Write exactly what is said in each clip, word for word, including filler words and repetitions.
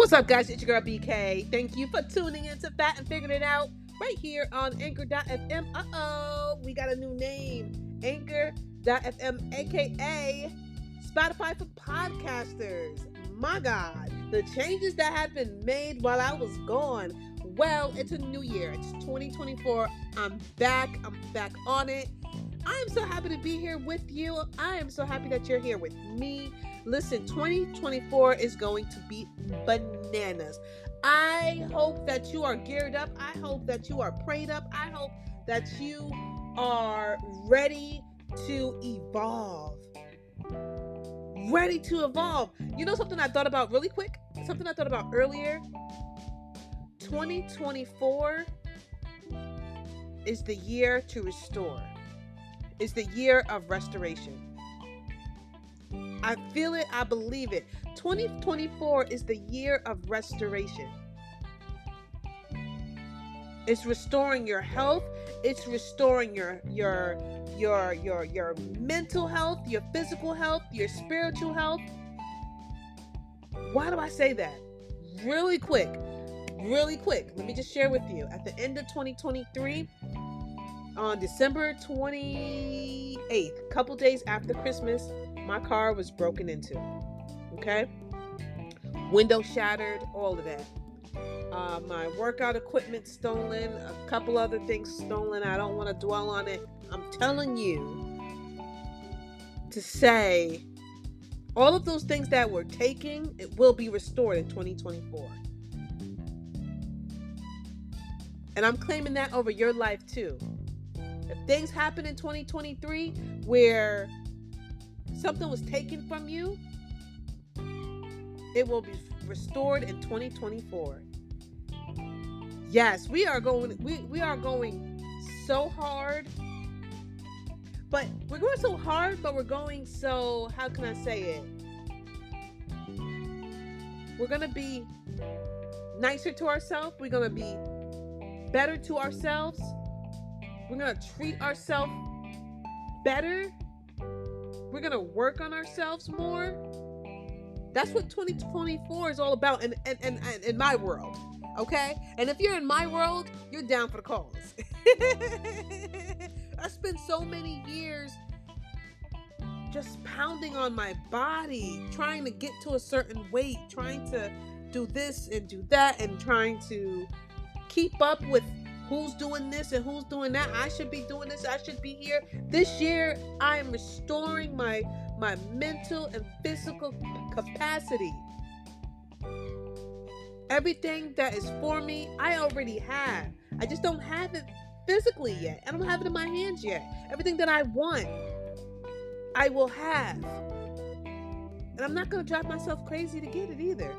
What's up, guys? It's your girl B K. Thank you for tuning in to Fat and Figuring It Out right here on Anchor dot F M. Uh-oh, we got a new name. Anchor dot F M, aka Spotify for podcasters. My God, the changes that have been made while I was gone. Well, it's a new year. It's twenty twenty-four. I'm back. I'm back on it. I am so happy to be here with you. I am so happy that you're here with me. Listen, twenty twenty-four is going to be bananas. I hope that you are geared up. I hope that you are prayed up. I hope that you are ready to evolve. Ready to evolve. You know something I thought about really quick? Something I thought about earlier? twenty twenty-four is the year to restore. It's the year of restoration. I feel it. I believe it. twenty twenty-four is the year of restoration. It's restoring your health. It's restoring your your your your your mental health, your physical health, your spiritual health. Why do I say that? Really quick. Really quick. Let me just share with you. At the end of twenty twenty-three, on December twenty-eighth, a couple days after Christmas, my car was broken into. Okay? Window shattered, all of that. Uh, my workout equipment stolen, a couple other things stolen. I don't want to dwell on it. I'm telling you to say all of those things that were taken, it will be restored in twenty twenty-four. And I'm claiming that over your life too. If things happen in twenty twenty-three where something was taken from you, it will be restored in twenty twenty-four. Yes, we are going we, we are going so hard. But we're going so hard, but we're going so, how can I say it? We're going to be nicer to ourselves. We're going to be better to ourselves. We're going to treat ourselves better. We're going to work on ourselves more. That's what twenty twenty-four is all about in, in, in, in my world. Okay? And if you're in my world, you're down for the cause. I spent so many years just pounding on my body, trying to get to a certain weight, trying to do this and do that, and trying to keep up with who's doing this and who's doing that. I should be doing this. I should be here. This year, I am restoring my, my mental and physical capacity. Everything that is for me, I already have. I just don't have it physically yet. I don't have it in my hands yet. Everything that I want, I will have. And I'm not going to drive myself crazy to get it either.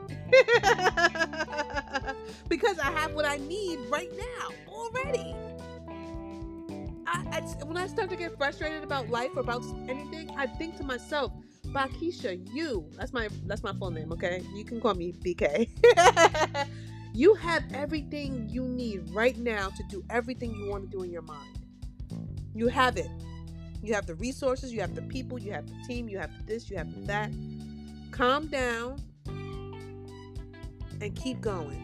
Because I have what I need right now already. I, I, when I start to get frustrated about life or about anything, I think to myself, Bakisha, you, that's my that's my full name, okay? You can call me B K. You have everything you need right now to do everything you want to do in your mind. You have it. You have the resources, you have the people, you have the team, you have this, you have that. Calm down and keep going.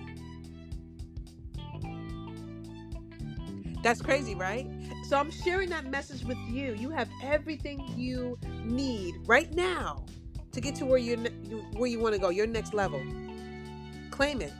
That's crazy, right? So I'm sharing that message with you. You have everything you need right now to get to where you where you want to go, your next level. Claim it.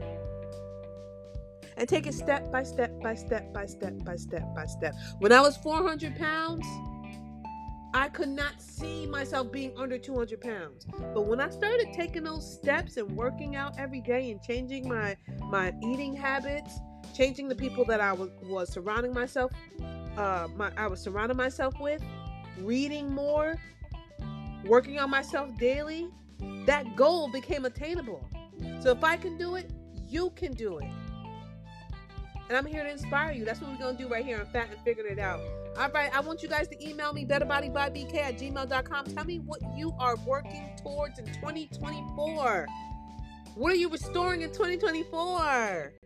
And take it step by step by step by step by step by step. When I was four hundred pounds, I could not see myself being under two hundred pounds. But when I started taking those steps and working out every day and changing my, my eating habits, changing the people that I was, was surrounding myself, uh, my, I was surrounding myself with, reading more, working on myself daily, that goal became attainable. So if I can do it, you can do it. And I'm here to inspire you. That's what we're going to do right here on Fat and Figuring It Out. All right, I want you guys to email me, betterbodybybk at gmail dot com. Tell me what you are working towards in twenty twenty-four. What are you restoring in twenty twenty-four?